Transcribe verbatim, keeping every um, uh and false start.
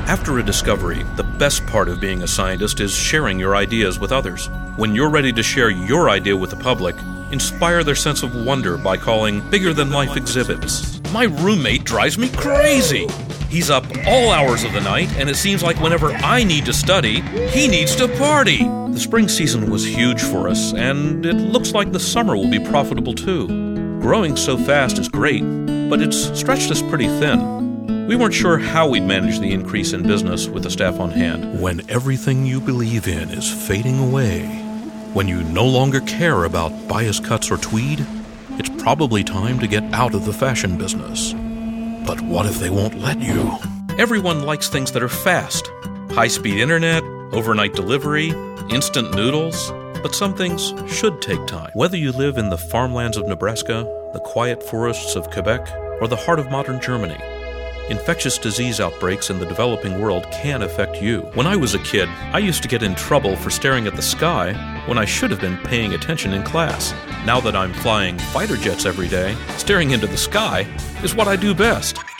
After a discovery, the best part of being a scientist is sharing your ideas with others. When you're ready to share your idea with the public, inspire their sense of wonder by calling bigger-than-life exhibits. My roommate drives me crazy. He's up all hours of the night, and it seems like whenever I need to study, he needs to party. The spring season was huge for us, and it looks like the summer will be profitable too. Growing so fast is great, but it's stretched us pretty thin. We weren't sure how we'd manage the increase in business with the staff on hand. When everything you believe in is fading away, when you no longer care about bias cuts or tweed, it's probably time to get out of the fashion business. But what if they won't let you? Everyone likes things that are fast. High-speed internet, overnight delivery, instant noodles. But some things should take time. Whether you live in the farmlands of Nebraska, the quiet forests of Quebec, or the heart of modern Germany, infectious disease outbreaks in the developing world can affect you. When I was a kid, I used to get in trouble for staring at the sky when I should have been paying attention in class. Now that I'm flying fighter jets every day, staring into the sky is what I do best.